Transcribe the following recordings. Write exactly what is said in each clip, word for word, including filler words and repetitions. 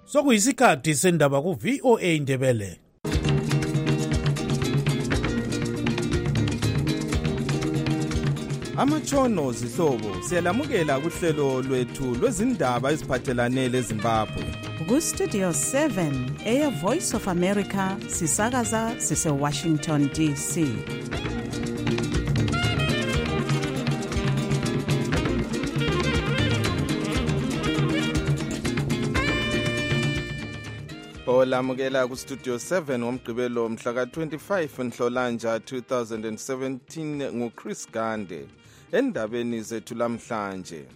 Sokuyisikhathi sendaba ku V O A Ndebele. Amatshono zihlobo siyalamukela kuhlelo lwethu lwezindaba eziphathelane leZimbabwe. Ku Studio seven eya Voice of America sisakaza sise Washington D C. Olamukela ku Studio seven ngomgqibelo mhla ka twenty-five Nhlolanja two thousand seventeen ngu Chris Gande. Endabeni zethu lamhlanje,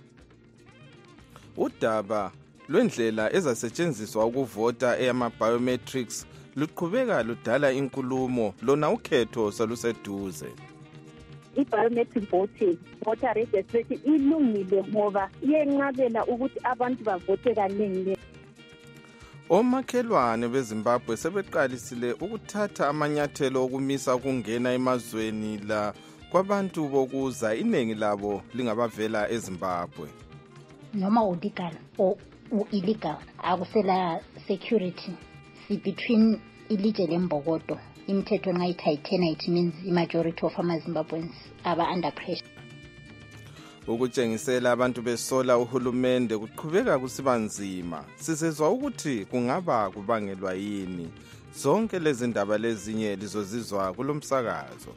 udaba lwendlela ezasetshenziswa ukuvota eyama biometrics luqhubeka ludala inkulumo lona ukhetho saluseduze. I-biometric voting, voter registration ilungile ngoba iyenqabela ukuthi abantu bavote kaningi. Omakhelwane beZimbabwe sebeqalisile ukuthatha amanyathelo okumisa ukungena emazweni la kwabantu bokuza iningi labo lingabavela eZimbabwe. Noma ulegal or illegal akusela security si between illegal embokodo imithetho ngayithayithena it means the majority of amaZimbabweans aba under pressure. Ukutshengisela abantu besola uhulumende kuqhubeka kusiba nzima. Sizezwa ukuthi kungaba kubangelwa yini. Zonke lezi ndaba lezinye lizozizwa kulomsakazo.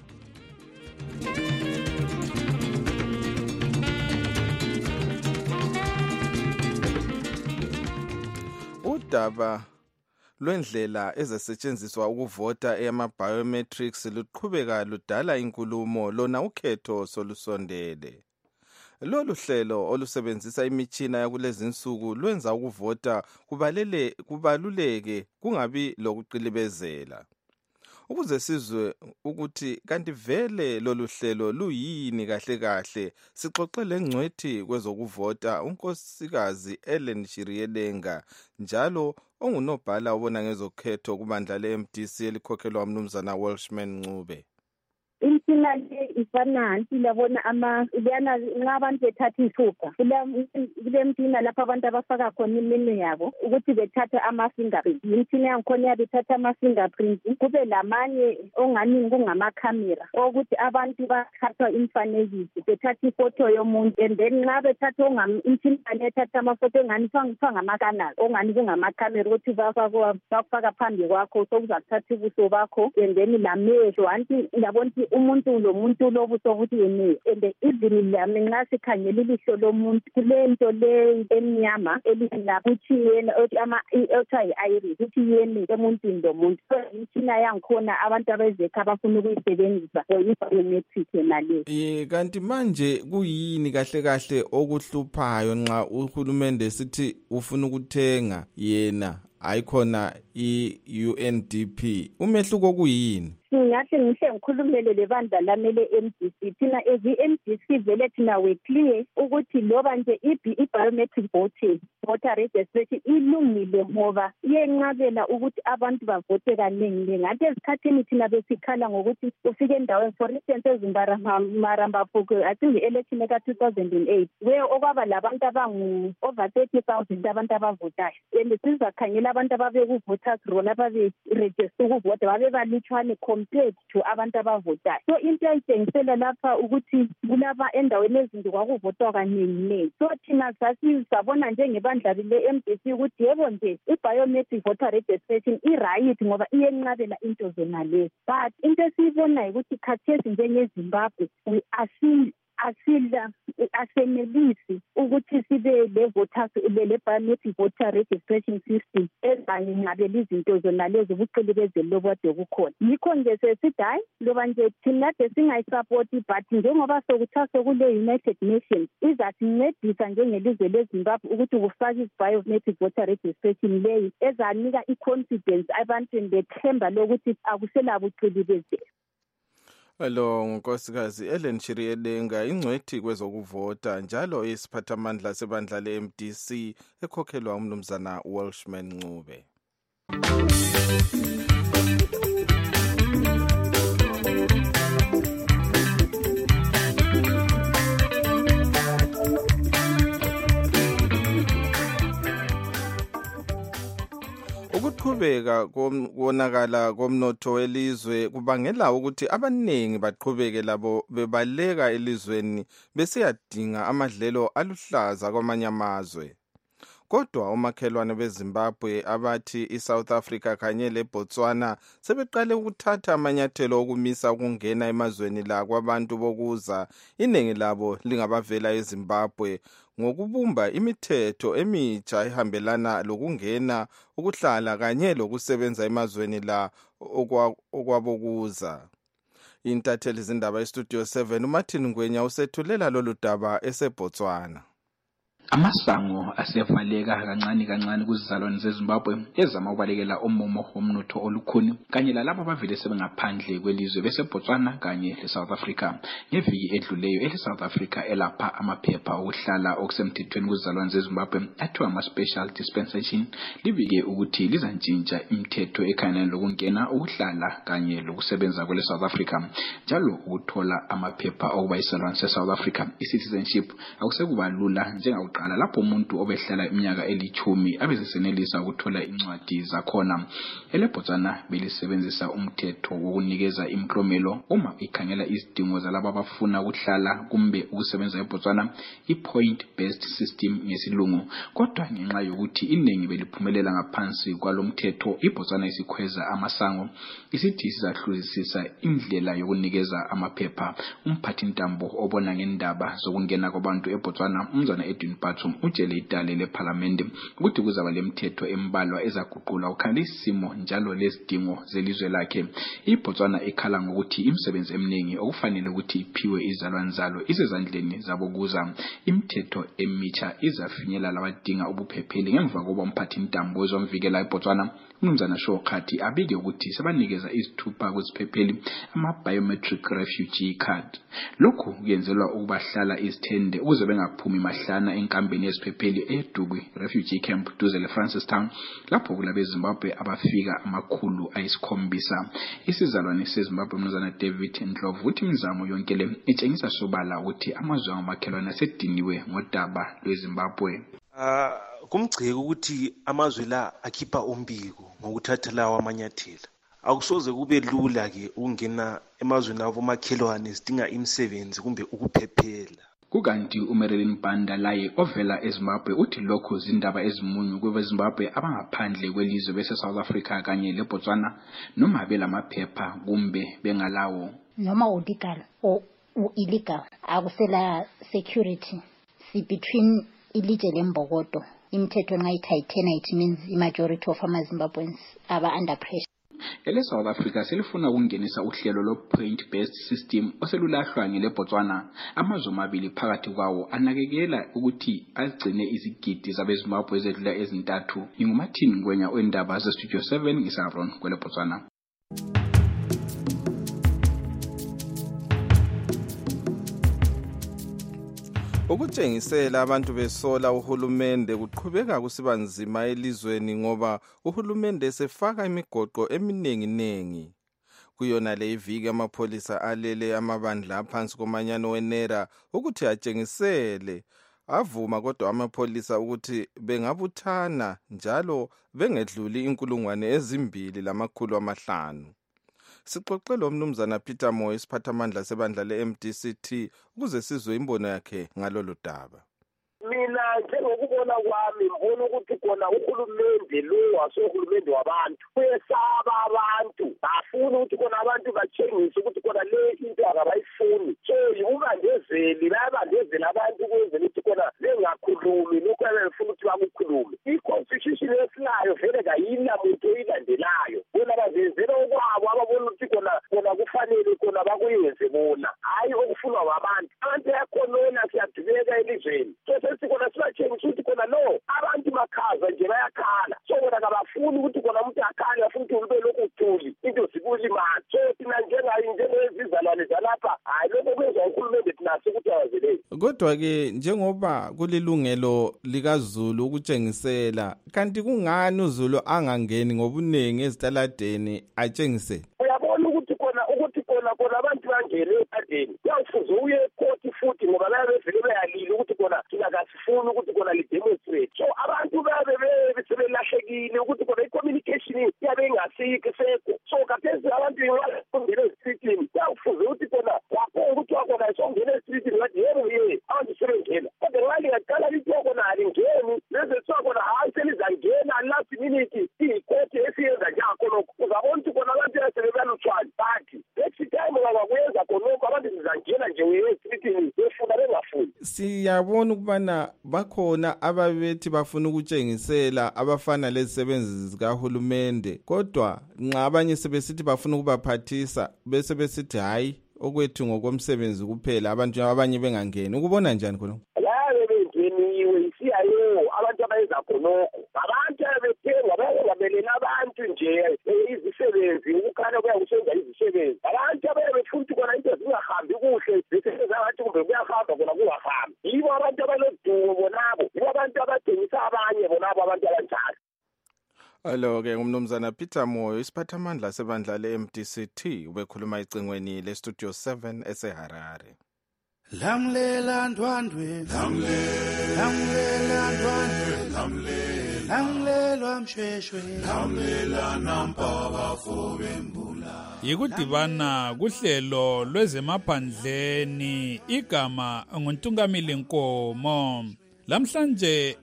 Udaba lwendlela ezasetshenziswa ukuvota eyama biometrics luqhubeka ludala inkulumo lona ukhetho solusondele. Lolu hlelo olusebenzisa imitshina yakulezi insuku lwenza ukuvota kubalele kubaluleke kungabi lokuqilibezela. Ukuze sizwe ukuthi kanti vele lolu hlelo luyini kahle kahle, sixoxele ngcwethi kwezokuvota unkosikazi Ellen Shiriyelenga njalo ongunobhala obona ngezokhetho kubandla le-M D C elikhokhelwa umnumzana Welshman Ncube. Imtshina le ifana labona ama liyana ngabantu bethatha ishuga kule mtshina lapha abantu abafaka khona iminwe yabo ukuthi bethatha ama fingerprint. Imtshina yankhona yabethatha ama fingerprint kube lamanye ongani kungama camera ukuthi abantu bathatha imfanekiso bethatha ifoto yomuntu and then nxa bethatha ongami imtshina lethatha amafoto engani fanga ngama canal ongani kungama camera ukuthi bafaka bafaka phambi kwakho sokuzathatha ubuso bakho and then lamehlo anti labona umuntu lo muntu lobuso ukuthi yini and even lami nxa sikhangela ilihlo lomuntu kulento le emnyama elilapha ukuthi yena ama otha iris ukuthi yini emuntwini lomuntu so imtshina yankhona abantu abezekha abafuna ukuyisebenzisa oyibiometric nale. Eh kanti manje kuyini kahle kahle okuhluphayo nxa uhulumende sithi ufuna ukuthenga yena ayikhona i-U N D P umehluko kuyini? Ngathi ngihle ngikhulumele lebandla lami le-M D C thina as i-M D C vele thina we clear ukuthi loba nje i-biometric voting voter registration ilungile ngoba iyenqabela ukuthi abantu bavote kaningi. Ngathi esikhathini thina besikhala ngokuthi ufike endaweni for instance eZimbaramba Fuku I think i-election ka two thousand eight where okwaba labantu abangu over thirty thousand abantu abavotayo and sizakhangela abantu ababe ku voters roll ababe register ukuvota babe balutshwane compared to abantu abavotayo. So into ayitshengisela lapha ukuthi kulaba endaweni ezinto kwakuvotwa kaningi. So thina sasizabona njengebandla le-M D C ukuthi yebo nje i-biometric voter registration i-right ngoba iyenqabela into zona lezi. But into esiyibona ukuthi khathesi njengeZimbabwe asi asila asenelisi ukuthi sibe le voters le biometric voter registration system ezanqabela izinto zona lezi ubuqilibezelo lobade bukhona. Yikho nje sesithi hayi loba nje thina singayisupport but njengoba sokuthathwa kule United Nations izasincedisa njengelizwe leZimbabwe ukuthi kufake i-biometric voter registration leyi ezanika i-confidence abantu bethemba lokuthi akusela buqilibezelo. Hello nkosikazi Ellen Shiriyelenga ingcwethi kwezokuvota njalo isiphathamandla sebandla le-M D C ekhokhelwa umnumzana Welshman Ncube. Ukuqhubeka konakala komnotho welizwe kubangela ukuthi abaningi baqhubeke labo bebaleka elizweni besiyadinga amadlelo aluhlaza kwamanye amazwe. Kodwa omakhelwane beZimbabwe abathi iSouth Africa kanye leBotswana sebeqale ukuthatha amanyathelo okumisa ukungena emazweni la kwabantu bokuza iningi labo lingabavela eZimbabwe ngokubumba imithetho emitsha ehambelana lokungena ukuhlala kanye lokusebenza emazweni la okwabokuza. Intatheli zindaba eStudio seven uMartin Ngwenya usethulela lolu daba eseBotswana. Amasango asevaleka kancane kancane kuzizalwane zeZimbabwe ezama ukubalekela umumo womnotho olukhuni kanye lalabo abavele sebengaphandle kwelizwe beseBotswana kanye leSouth Africa. Ngeviki edluleyo eleSouth Africa elapha amaphepha okuhlala okusemthethweni kuzizalwane zeZimbabwe athiwa ama-special dispensation libike ukuthi lizantshintsha imithetho ekhangelane lokungena ukuhlala kanye lokusebenza kweleSouth Africa njalo ukuthola amaphepha okuba yizizalwane zeSouth Africa i-citizenship akusekuba lula njenga qala lapho umuntu obehlala iminyaka elithumi abesesenelisa ukuthola incwadi zakhona. EleBotswana belisebenzisa umthetho wokunikeza imklomelo uma ikhangela izidingo zalabo abafuna ukuhlala kumbe ukusebenza eBotswana i-point based system ngesilungu. Kodwa ngenxa yokuthi iningi beliphumelela ngaphansi kwalomthetho iBotswana isikhweza amasango isithi sizahluzisisa indlela yokunikeza amaphepha. Umphathi ntambo obona ngendaba zokungena kwabantu eBotswana umzana Edwin Bathum utshele idale leParliament ukuthi kuzaba lemthetho embalwa ezaguqula ukhalisa isimo njalo lesidingo zelizwe lakhe. iBotswana ikhala ngokuthi imisebenzi eminingi okufanele ukuthi iphiwe izalwane zalo isezandleni zabokuza. Imithetho emitsha izafinyela labadinga ubuphepheli ngemva kokuba umphathi ntambo wezomvikela eBotswana uMnumzana Shokhathi abike ukuthi sebanikeza izithupha kuziphepheli ama-biometric refugee card. Lokhu kuyenzelwa ukubahlala izithende ukuze bengaphumi mahlana enkambeni yeziphepheli eDugwe refugee camp duze leFrancistown lapho kulabeZimbabwe abafika amakhulu ayisikhombisa. Isizalwane seZimbabwe uMnumzana David Ndlovu uthi imizamo yonke le itshengisa sobala ukuthi amazwe amakhelwane asediniwe ngodaba lweZimbabwe. Ah kumgceke ukuthi amazwe la akhipha umbiko ngokuthatha lawo amanyathelo. Akusoze kube lula ke ukungena emazweni abo makhelwane sidinga imisebenzi kumbe ukuphephela. Kukanti uMarilyn Banda laye ovela eZimbabwe uthi lokho zindaba ezimunyu kweZimbabwe abangaphandle kwelizwe bese South Africa kanye leBotswana noma belamaphepha kumbe bengalawo noma ulegal or illegal akusela security si between ilije lembokodo. Imithetho nxa ithayithena it means i-majority of ama-Zimbabweans aba under pressure. Ele South Africa selifuna ukungenisa uhlelo lo point based system oselulahlwa ngeleBotswana. Amazwe amabili phakathi kwawo anakekela ukuthi agcine izigidi zabeZimbabwe ezedlula ezintathu. Ingumathini Ngwenya wendaba zeStudio seven ngisabron kweleBotswana. Ukutshengisela abantu besola uhulumende kuqhubeka kusiba nzima elizweni ngoba uhulumende sefaka imigoqo eminingi nengi. Kuyona le iviki amapholisa alele amabandla aphansi komanyano wenera ukuthi atshengisele avuma kodwa amapholisa ukuthi bengabuthana njalo bengedluli inkulungwane ezimbili lamakhulu amahlanu. Sixoxele uMnumzana Peter Moyo isiphathamandla sebandla le-M D C T ukuze sizwe imbono yakhe ngalolu daba. Mina njengokubona kwami ngibona ukuthi khona uhulumende lo wasohulumende wabantu uyesaba abantu bafuna ukuthi khona abantu batshengise ukuthi khona le into abayifuni so yikubandezeli bayabandezela abantu ukwenzela ukuthi khona bengakhulumi lokho abafuna ukuthi bakukhulume. I-constitution yesilayo vele kayina muntu oyilandelayo bona bazenzela okwabo ababona ukuthi khona khona kufanele khona bakuyenze bona hayi okufunwa abantu. Abantu yakhonona siyadubeka elizweni so sikona sibachengisa ukuthi khona no abantu makhaza nje bayakhala so bona kabafuni ukuthi khona umuntu akhale afuna ukuthi ube lokhu uthuli into sikulimali so thina njengayo njengezizalwane zalapha hayi lokho kwenza uhulumende thina sikuthi awazele. Kodwa-ke njengoba kulilungelo likaZulu ukutshengisela kanti kungani uZulu angangeni ngobuningi ezitaladeni atshengisele? Uyabona ukuthi khona ukuthi khona khona abantu bangene egadeni kuyawufuze uye ekhoti futhi ngoba bayabe bevele beyalile ukuthi kona thina kasifuni ukuthi kona lidemonstrate. So abantu bayabe sebelahlekile ukuthi kona i-communication iyabe ingasikho isekho. So kathesi abantu ingene esitritini kuyawufuze ukuthi kona wakhona ukuthi wakona isongena esitritini wathi yebo ye abantu sebengena kodwa ngale ngaqala lithiwa kona alingeni leze kuthiwa kona hayi selizangena last minute iyikhoti esiyenza njakho lokho uzabona ukuthi kona abantu sebebalutshwana bathi next time ngakwenza khonokho abantu sizangena nje esitritini befuna bengafuni. Siyabona ukubana bakhona ababethi bafuna ukutshengisela abafana lezisebenzi zikahulumende kodwa nxa abanye sebesithi bafuna ukubaphathisa bese besithi hayi okwethu ngokomsebenzi kuphela abantu abanye bengangeni. Ukubona njani khona? Yabe bengeniwe isiyayo abantu abayenza khonokho abantu abethenga bayengabelela abantu nje izisebenzi ukukhala kuya kusenza izisebenzi abantu abebefuna ukuthi kona into zingahambi kuhle zisebenza ngathi kumbe kuyahamba kona kungahambi. Yibo abantu abalodumo bonabo yibo abantu abadingisa abanye bonabo abantu abanjalo. Alo ke umnumzana Peter Moyo isiphathamandla sebandla le-M D C T ubekhuluma icingweni le-Studio seven eseHarare. Lamlela ndwandwe lamlela ndwandwe lamlelwa mshweshwe lamlela nampaba fobembula. Yikudibana kuhlelo lwezemaphandleni igama nguNtungamili Nkomo. Lamhlanje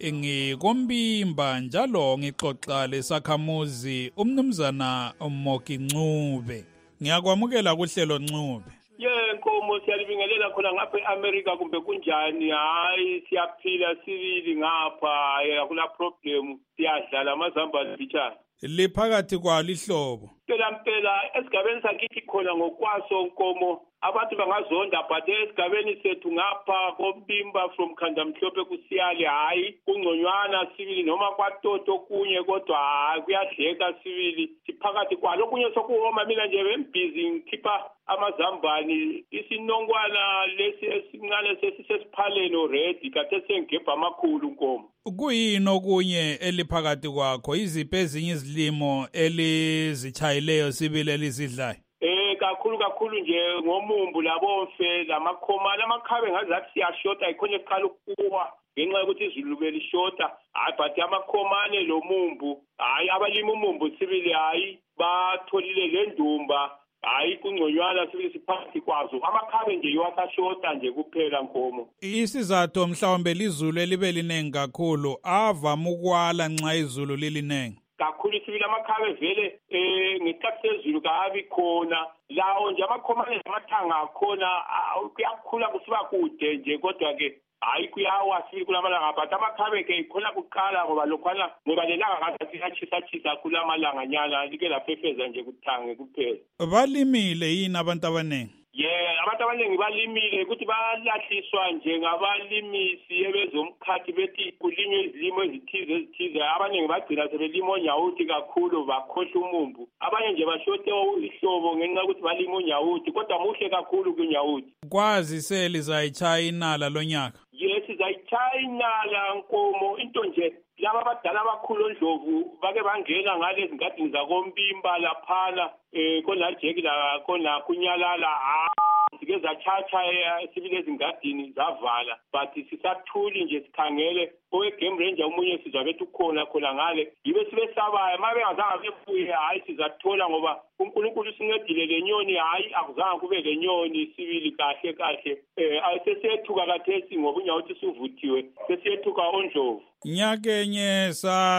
ngikombimba njalo ngixoxa lesakhamuzi umnumzana Moki Ncube. Ngiyakwamukela kuhlelo Ncube. Ye Nkomo siyalibingelela khona ngapha eAmerica kumbe kunjani? Hayi siyaphila sibili ngapha akula problem siyadlala amazambane bichana. Liphakathi kwalihlobo. Phela mpela esigabeni sakithi khona ngokwaso Nkomo abantu bangazonda but esigabeni sethu ngapha kombimba from Khandamhlophe kusiyali hayi kungconywana sibili noma kwatoto kunye kodwa hayi kuyadleka sibili siphakathi kwalo kunye sokuhoma mina nje bembusy ngikhipha amazambani isinongwana lesi esincane sesisesiphaleni already kade sengebha amakhulu Nkomo. Kuyini okunye eliphakathi kwakho iziphi ezinye izilimo elizichayileyo sibili elizidlayo? Eh kakhulu kakhulu nje ngomumbu labomfe lamakhomana amakhabe ngazathi siyashota ikhonye esikhala ukuwa ngenxa yokuthi izulu belishota hayi but amakhomane lo mumbu hayi abalima umumbu sibili hayi batholile le ndumba hayi kungconywana sibili siphakathi kwazo amakhabe nje yiwasashota nje kuphela Nkomo. Isizathu mhlawumbe lizulu elibe linengi kakhulu avama ukwala nxa izulu lilinengi kakhulu sibili amakhabe vele eh ngesikhathi sezulu kabi khona lawo nje amakhomane namathanga akhona kuyakhula kusiba kude nje kodwa ke hayi kuyawa sibili kulamalanga but amakhabe ke ikhona kuqala ngoba lokhwana ngoba lelanga ngathi siyachisa chisa kulamalanga nyana like laphefeza nje kuthange kuphela. Balimile yini abantu abanengi? Yeah, abantu abaningi balimile ukuthi balahliswa nje ngabalimisi ebezomkhathi bethi kulinywe izilimo ezithize ezithize abaningi bagcina sebelima onyawuthi kakhulu bakhohla umumbu abanye nje bashote ihlobo ngenxa ukuthi balima onyawuthi kodwa muhle kakhulu kunyawuthi. Kwazi selizayitshaya inala lonyaka? Yes sizayitshaya inala Nkomo into nje laba abadala abakhulu oNdlovu bake bangena ngalezi ngadini zakombimba laphana eh khona jeki la khona kunyalala sike zachacha sibili ezingadini zavala but sisathuli nje sikhangele owe game ranger umunye sizabethu khona khona ngale yibe sibe sabaye mabe ngazange befuye hayi sizathola ngoba uNkulunkulu sincedile lenyoni hayi akuzange kube lenyoni sibili kahle kahle eh ayisethuka kathesi ngoba unyawuthi sivuthiwe sesiyethuka oNdlovu. Nyakenye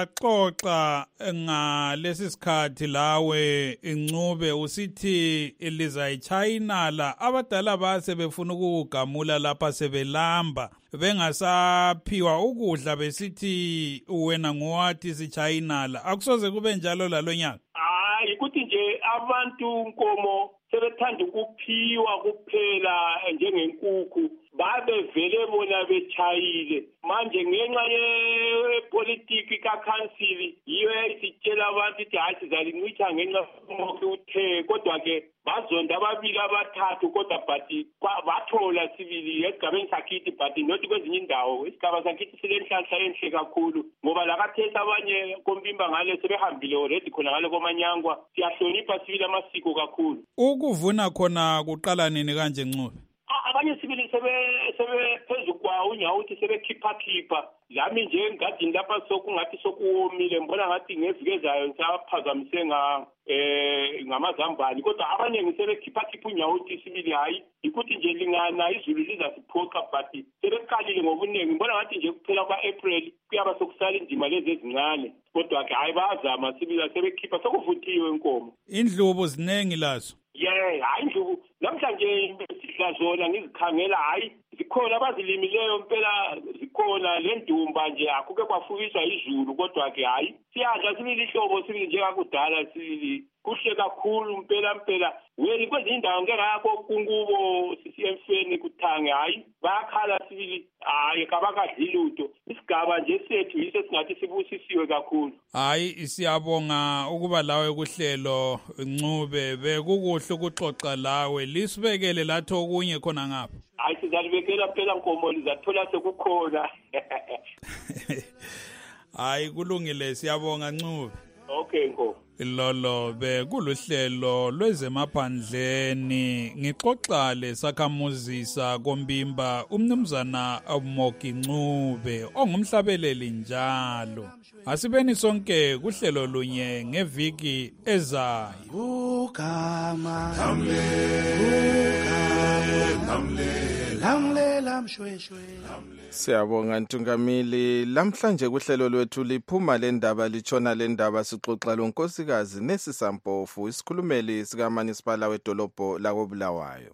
saxoxa ngalesi sikhathi lawe Ncube usithi lizayitshaya inala abadala base befuna ukugamula lapha sebelamba bengasaphiwa ukudla besithi wena ngowathi sitshaya inala akusoze kube njalo lalonyaka? Hayi ukuthi nje abantu Nkomo sebethanda ukuphiwa kuphela njengenkukhu babevele bona betshayile manje ngenxa yepolitiki kakhansili yiyo isitshela abantu ukuthi hayi sizalincitsha ngenxa yokuthi uthe kodwa-ke bazonda ababili abathathu kodwa but bathola sibili esigabeni sakithi but not kwezinye indawo isigaba sakithi silenhlanhla enhle kakhulu ngoba lakathesi abanye kompimba ngale sebehambile already khona ngale komanyangwa siyahlonipha sibili amasiko kakhulu. Ukuvuna khona kuqala nini kanje Ncube? Abanye sibili sebe sebe phezu kwa unyawuthi sebekhipha khipha lami nje engadini lapha sokungathi sokuwomile mbona ngathi ngevike ezayo ngisaphazamise nga eh ngamazambane kodwa abaningi sebekhipha khipha unyawuthi sibili hayi ikuthi nje lingana izulu lizasiphoqa but sebeqalile ngobuningi mbona ngathi nje kuphela kwa April kuyaba sokusala indima lezi ezincane kodwa ke hayi bazama sibili sebekhipha sokuvuthiwe inkomo. Indlubu zinengi lazo. Yeah, hayi indlubu namhlanje sidla zona ngizikhangela hayi zikhona abazilimileyo impela zikhona le ndumba nje akuke kwafukiswa izulu kodwa ke hayi siyadla sibili ihlobo sibili njengakudala sibili kuhle kakhulu impela impela wena kwezinye indawo ngeke ngakho kunkubo sisiyemfeni kuthange hayi bayakhala sibili hayi kabakadli lutho isigaba nje sethu yiso singathi sibusisiwe kakhulu. Hayi siyabonga ukuba lawe kuhlelo Ncube bekukuhle ukuxoxa lawe lisibekele lathi okunye khona ngapha. Hayi sizalibekela phela nkomo lizathola sekukhona. Hayi kulungile siyabonga Ncube. Okay nkomo. Lolo bekuluhlelo lwezemaphandleni ngixoxa lesakhamuzisa kombimba umnumzana Moki Ncube ongumhlabeleli njalo. Asibeni sonke kuhlelo lunye ngeviki ezayo. Ugama lamle lamle lamle lamshweshwe. Siyabonga Ntungamili. Lamhlanje kuhlelo lwethu liphuma lendaba litshona lendaba sixoxa lonkosikazi Nesisampofu isikhulumeli sika municipal wedolobho lakoBulawayo.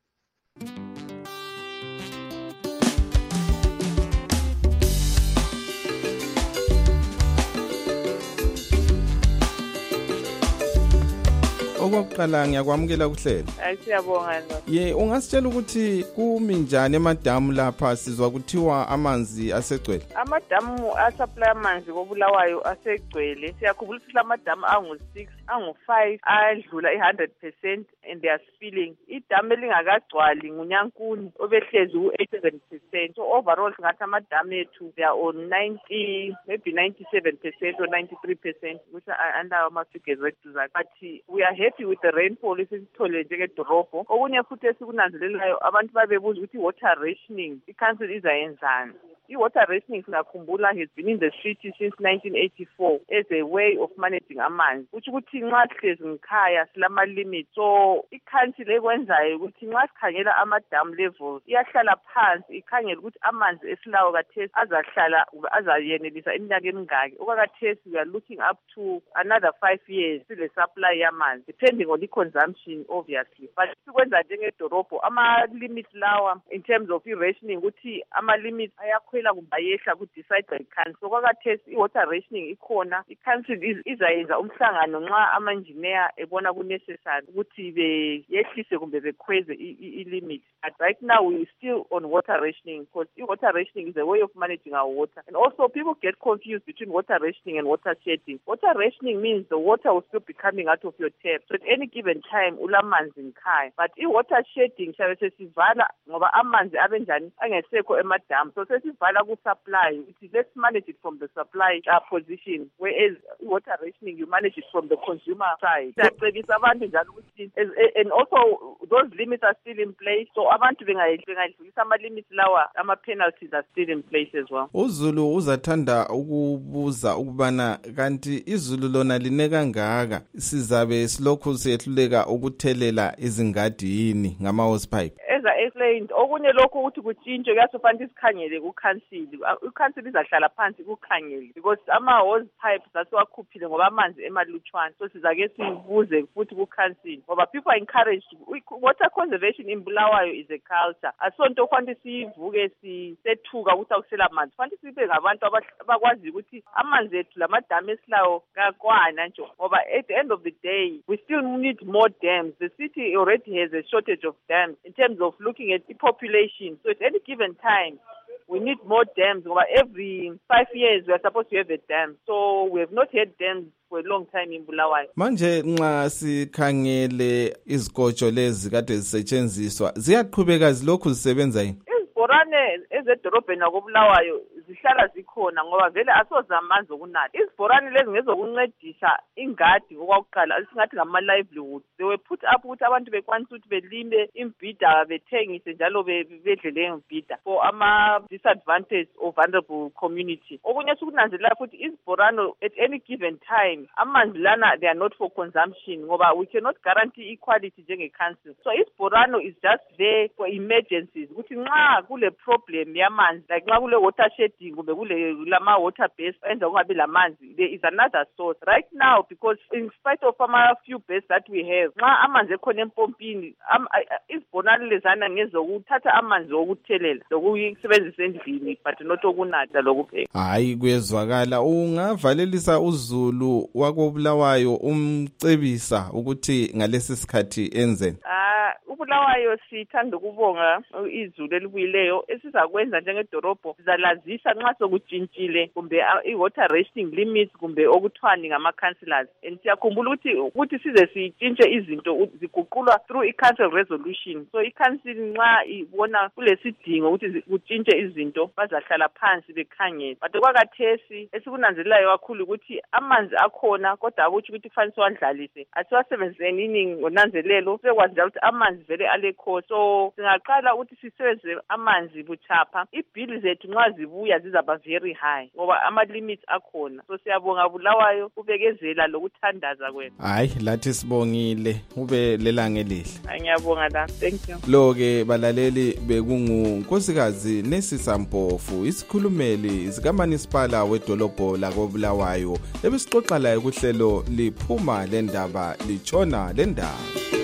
Okokuqala ngiyakwamukela kuhlelo. Hayi siyabonga lo. Ye ungasitshela ukuthi kumi njani emadamu lapha sizwa kuthiwa amanzi asegcwele. Amadamu asupply amanzi koBulawayo asegcwele. Siyakhumbula ukuthi amadamu angu six angu five adlula one hundred percent and they are spilling. Idamu elingakagcwali nguNyankuni obehlezi ku eighty-seven percent. So overall singathi amadamu ethu they are on ninety maybe ninety-seven percent or ninety-three percent which are under our figures wethu zakhe. But we are happy with the rainfall esithole njengedorobho. Okunye futhi esikunanzelelayo abantu babebuza ukuthi water rationing i-council izayenzani. I-water rationing singakhumbula has been in the street since nineteen eighty-four as a way of managing amanzi. Kuthi ukuthi nxa sihlezi ngikhaya silama limit. So i-council ekwenzayo ukuthi nxa sikhangela ama-dam levels iyahlala phansi ikhangela ukuthi amanzi esilawo kathesi azahlala azayenelisa iminyaka emingaki. Okwakathesi we are looking up to another five years sile supply yamanzi depending on the consumption obviously. But sikwenza njengedorobho ama-limit lawa in terms of i-rationing ukuthi ama-limit ayakhwela kumbe ayehla ku-decide by council. So kwakathesi i-water rationing ikhona. I-council izayenza umhlangano nxa ama-engineer ebona ku-necessary ukuthi beyehlise kumbe bekhweze i-limit. But right now we still on water rationing because i-water rationing is a way of managing our water. And also people get confused between water rationing and water shedding. Water rationing means the water will still be coming out of your tap. So at any given time ulamanzi ngikhaya. But i-water shedding siyabe sesivala ngoba amanzi abenjani angesekho emadam. So sesivala ku-supply ukuthi let's manage it from the supply uh, position, whereas water rationing you manage it from the consumer side. Siyacebisa abantu njalo ukuthi and also those limits are still in place. So abantu bengayidlulisa ama-limits lawa ama-penalties are still in place as well. uZulu uzathanda ukubuza ukubana kanti izulu lona line kangaka sizabe silokhu siyehluleka ukuthelela izingadi yini ngama-hosepipe. As I explained, okunye lokho ukuthi kutshintshe kuyasofanele isikhangele ku-council. I-council izahlala phansi kukhangele because ama-hose pipes asiwakhuphile ngoba amanzi emalutshwana. So sizake sibuze futhi ku-council ngoba people are encouraged. Water conservation in Bulawayo is a culture. Asonto kwanti sivuke sisethuka ukuthi akusela amanzi. Kwanti sibe ngabantu abakwazi ukuthi amanzi ethu lamadami esilawo kakwana nje ngoba at the end of the day we still need more dams. The city already has a shortage of dams in terms of of looking at the population. So at any given time, we need more dams. Every five years, we are supposed to have a dam. So we have not had dams for a long time in Bulawayo. Manje nxa sikhangele izikotsho lezi kade zisetshenziswa ziyaqhubeka zilokhu zisebenza yini? Izibhorane ezedolobheni lakoBulawayo zihlala zikhona ngoba vele asoza amanzi okunatha. Izibhorane lezi ngezokuncedisa ingadi okwakuqala singathi ngama livelihood. They were put up ukuthi abantu bekwanisa ukuthi belime imbhida bethengise njalo bedle leyo mbhida for ama disadvantaged or vulnerable community. Okunye sikunanzelela futhi izibhorane at any given time amanzi lana they are not for consumption ngoba we cannot guarantee equality njenge council. So isibhorane is just there for emergencies. Ukuthi nxa kule problem yamanzi like nxa kule watershed kumbe kule lama water base enza kungabi lamanzi, there is another source right now because in spite of ama few bases that we have nxa amanzi ekhona empompini izibhorane lezana ngezokuthatha amanzi okuthelela lokuyisebenzisa endlini but not okunatha lokupheka. Hayi kuyezwakala. Ungavalelisa uzulu wakoBulawayo umcebisa ukuthi ngalesi sikhathi enzeni? Ah uBulawayo sithanda ukubonga izulu elibuyileyo esizakwenza njengedorobho sizalazisa nxa sokutshintshile kumbe i-water rationing limits kumbe okuthwani ngama-councillors and siyakhumbula ukuthi ukuthi size sitshintshe izinto ziguqulwa through i-council resolution. So i-council nxa ibona kulesidingo ukuthi kutshintshe izinto bazahlala phansi bekhangele. But okwakathesi esikunanzelelayo kakhulu ukuthi amanzi akhona kodwa akutsho ukuthi kufanele siwadlalise asiwasebenziseni iningi ngonanzelelo sekwazi njalo ukuthi amanzi vele alekho. So singaqala ukuthi sisebenzise amanzi buchapha. Ibhili zethu nxa zibuya zizaba very high ngoba ama-limits akhona. So siyabonga Bulawayo ubekezela lokuthandaza kwenu. Hayi lathi sibongile ube lelanga elihle. Ngiyabonga la. Thank you. Lo-ke balaleli bekungunkosikazi Nesisa Mpofu isikhulumeli sikaManisipala wedolobho lakoBulawayo ebesixoxa laye kuhlelo liphuma lendaba litshona lendaba.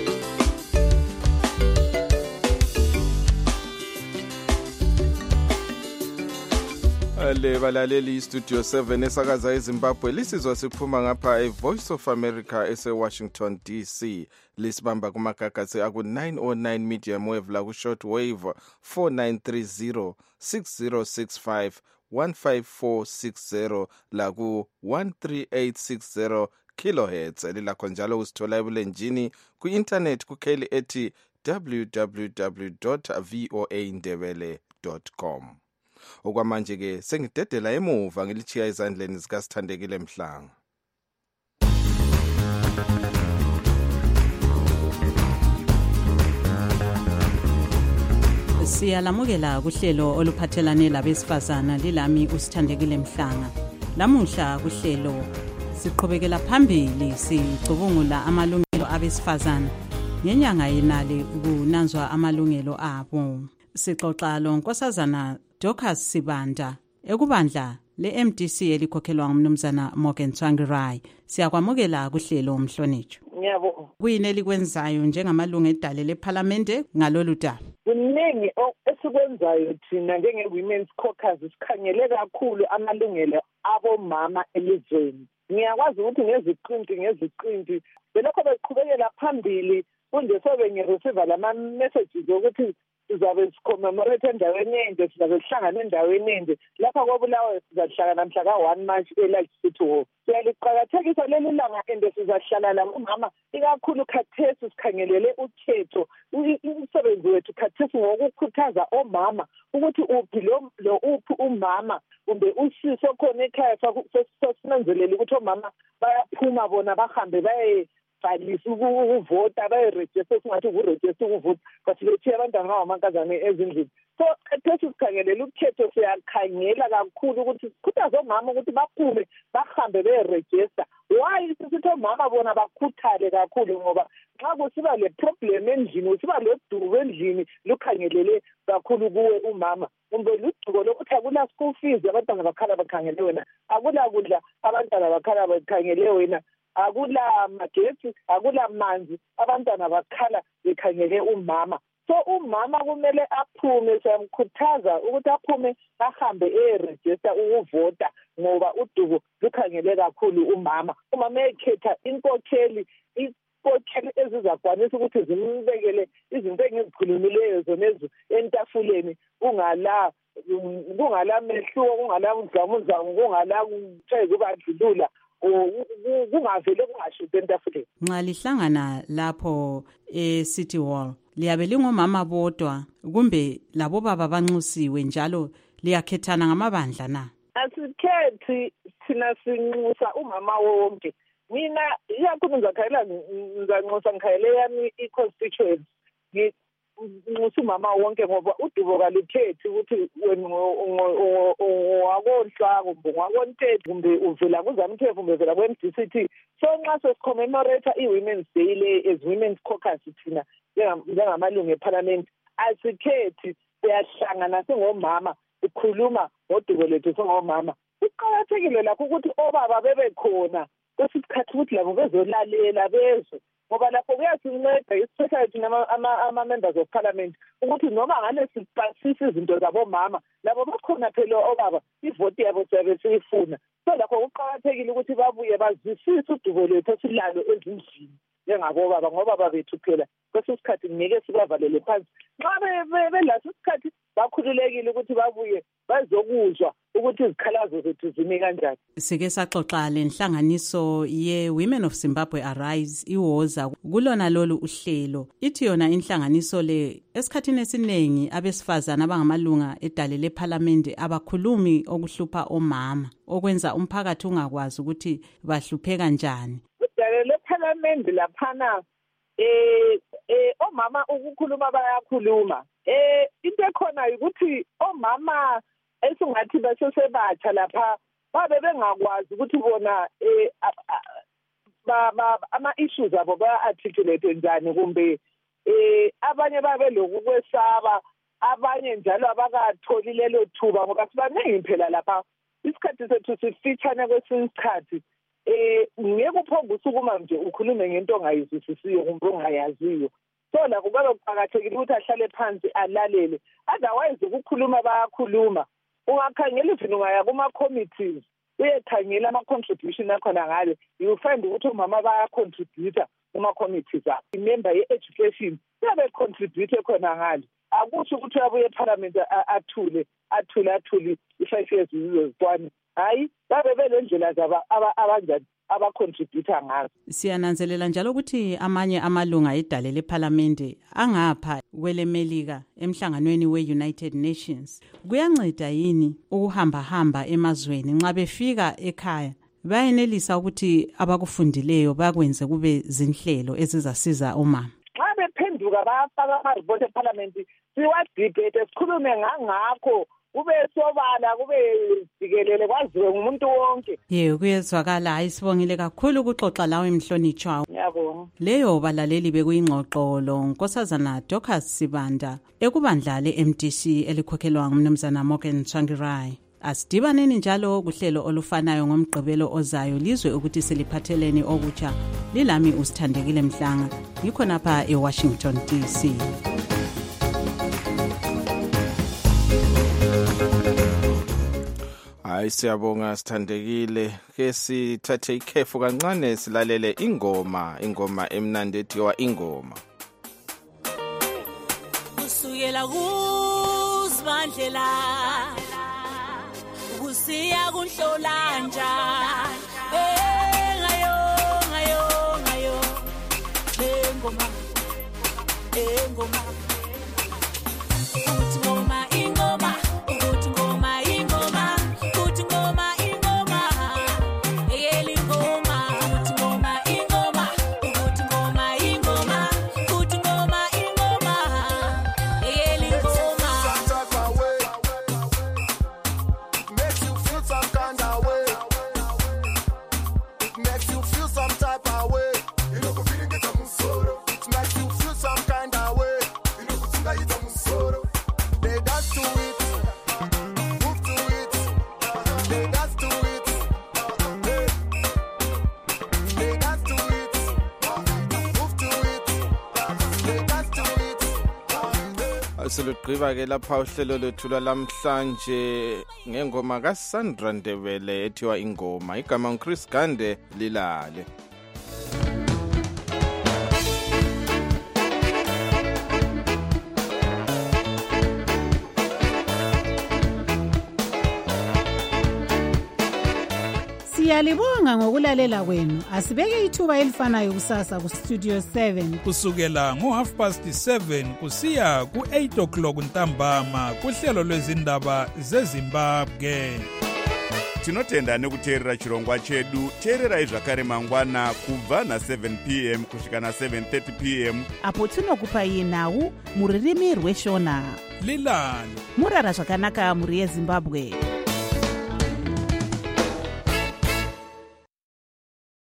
Le balaleli Studio seven esakaza eZimbabwe lisizwa siphuma ngapha eVoice of America ese Washington D C lisibamba kumagagasi aku nine oh nine medium wave la ku short wave four nine three zero six zero six five one five four six zero la ku one three eight six zero kilohertz elilakho njalo usithola ebulenjini ku internet ku kheli ethi w w w dot voa ndebele dot com. Okwamanje ke sengidedela emuva ngilichiya izandleni zikaSithandekile Mhlanga. Siyalamukela kuhlelo oluphathelane labesifazana lilami uSithandekile Mhlanga. Lamuhla kuhlelo siqhubekela phambili sicubungula amalungelo abesifazana ngenyanga yenale kunanzwa amalungelo abo. Sixoxa lo Nkosazana Dorcas Sibanda ekubandla le-M D C elikhokhelwa ngumnumzana Morgan Tsvangirai. Siyakwamukela kuhlelo umhlonitsho. Ngiyabonga. Kuyini elikwenzayo njengamalungu edale leParliamente ngalolu daba? Kuningi esikwenzayo thina njenge-Women's Caucus sikhangele kakhulu amalungelo abomama elizweni. Ngiyakwazi ukuthi ngeziqinti ngeziqinti belokho beqhubekela phambili kunje sobe ngireceive lama messages ukuthi sizabe sicommemorate endaweni enje sizabe sihlangana endaweni enje lapha koBulawayo sizahlangana mhla ka one March eLight City Hall. Siyaliqhakathekisa leli langa ende sizahlala la umama ikakhulu khathesi sikhangelele ukhetho umsebenzi wethu khathesi ngokukhuthaza omama ukuthi uphi lo lo uphi umama kumbe usiso khona ekhaya sosinanzelela ukuthi omama bayaphuma bona bahambe baye balisa ukuvota bayiregister singathi ukuregister ukuvota basibethe abantwana abamankazana ezindlini. So khathesi sikhangelela ukhetho siyakhangela kakhulu ukuthi sikhuthaze omama ukuthi baphume bahambe bayiregister. Why sisithi omama bona bakhuthale kakhulu ngoba xa kusiba le problem endlini usiba lo duku endlini lukhangelele kakhulu kuwe umama kumbe luduko lokuthi akula school fees abantwana bakhala bakhangele wena akula kudla abantwana bakhala bakhangele wena akula magetsi akula manzi abantwana bakhala bekhangele umama. So umama kumele aphume siyamkhuthaza ukuthi aphume ahambe eregister ukuvota ngoba udubo lukhangele kakhulu umama. Umama ekhetha inkokheli spoken ezizakwanisa ukuthi zimbekele izinto engizikhulumileyo zonezo entafuleni kungala kungala mehluko kungala umdlamuzamu kungala kutheke kubadlulula kungavele kungashuthi entafuleni. Nxa lihlangana lapho e-City Hall liyabe lingomama bodwa kumbe labo baba banxusiwe njalo liyakhethana ngamabandla na? Asikhethi thina sinxusa umama wonke. Mina iyakhulu ngizakhayela ngizanxusa ngikhayele yami i-constituency nginxusa umama wonke ngoba udubo kalukhethi ukuthi wena wakohlwa kumbe wakontethe kumbe uvela kuZANU-P F kumbe uvela ku-M D C T. So nxa sesicommemorate i-Women's Day le as Women's Caucus thina njengamalungu eParliament asikhethi siyahlangana singomama ukhuluma ngodubo lethu singomama. Kuqakathekile lapho ukuthi obaba bebe khona kwesikhathi ukuthi labo bezolalela bezwe ngoba lapho kuyasinceda especially thina ama-members of parliament ukuthi noma ngane sipasisa izinto zabomama labo bakhona phela obaba ivoti yabo siyabe siyifuna. So lapho kuqakathekile ukuthi babuye bazwisise udubo lethu esilalo ezindlini njengabobaba ngoba babethu phela kwesinye isikhathi ngeke sibavalele phansi. Nxa belaso isikhathi bakhululekile ukuthi babuye bazokuzwa ukuthi izikhalazo zethu zime kanjani. Sike saxoxa lenhlanganiso ye-Women of Zimbabwe Arise iwoza kulona lolu uhlelo. Ithi yona inhlanganiso le esikhathini esiningi abesifazana abangamalunga edale leParliament abakhulumi okuhlupha omama okwenza umphakathi ungakwazi ukuthi bahlupheka kanjani. Edale leParliament laphana eh eh omama ukukhuluma bayakhuluma. Eh into ekhona ukuthi omama esingathi basesebatsha lapha babe bengakwazi ukuthi bona eh ama issues abo ba articulate njani kumbe eh abanye babe lokukwesaba abanye njalo abakatholi lelo thuba ngoba sibaningi phela lapha isikhathi sethu sifitshane kwesinye isikhathi eh ngeke uphonge usukuma nje ukhulume ngento ongayizwisisiyo kumbe ongayaziyo. So la kuba kuqakathekile ukuthi ahlale phansi alalele otherwise ukukhuluma bayakhuluma. Ungakhangela ivini ungaya kuma committees uyekhangela ama contribution akhona ngale you find ukuthi umama baya contribute kuma committees abo. Member ye education babe contribute khona ngale akusho ukuthi abuye eParliament athule athule athule i-five years izozwana hayi babe belendlela zaba abanjani abacontributor ngazo. Siyananzelela njalo ukuthi amanye amalunga edale leParliament angapha kwelemelika emhlanganweni we-United Nations kuyanceda yini ukuhamba hamba emazweni nxa befika ekhaya bayenelisa ukuthi abakufundileyo bakwenze kube zinhlelo ezizasiza omama. Nxa bephenduka bayafaka ama-report eParliament siwadebate sikhulume ngangakho kube sobala kube sikelele kwaziwe ngumuntu wonke. Yebo kuyezwakala. Hayi sibongile kakhulu ukuxoxa lawe Mhlonitshwa. Yabonga. Leyo balaleli bekuyingxoxo lo Nkosazana Dorcas Sibanda ekubandla le-M D C elikhokhelwa ngumnumzana Morgan Tsvangirai. Asidibaneni njalo kuhlelo olufanayo ngomgqibelo ozayo lizwe ukuthi seliphatheleni okutsha. Lilami uSithandekile Mhlanga ngikho napha eWashington D C. Hayi siyabonga Sithandekile ke sithathe ikhefu kancane silalele ingoma ingoma emnandi ethiwa ingoma. Kusukela kuSibandlela kusiya kuNhlolanja eh ngayo ngayo ngayo engoma engoma uthi ngoma ingoma uthi ngoma ingoma uthi ngoma ingoma eyeli ngoma uthi ngoma ingoma uthi ngoma ingoma uthi ngoma ingoma eyeli ngoma. Makes you feel some kind of way. It makes you feel some type of way. You know, feeling get a musoro. It makes you feel some kind of way. You know, kutinga ita musoro. They dance to it, move to it. They dance to it, they, they dance to it, move to it. They dance to it. Asilugqiba ke lapha uhlelo lethu lamhlanje ngengoma kaSandra Ndebele ethiwa ingoma igama uChris Gande lilale. Siyalibonga ngokulalela kwenu. Asibeke ithuba elifanayo kusasa ku Studio seven. Kusukela ngo half past seven kusiya ku eight o'clock ntambama kuhlelo lwezindaba zeZimbabwe. Tinotenda nekuteerera chirongwa chedu. Teererai zvakare mangwana kubva na seven p m kusvika na seven thirty p m apo tinokupai nhau muririmi rweshona. Lilani murara zvakanaka muri yeZimbabwe.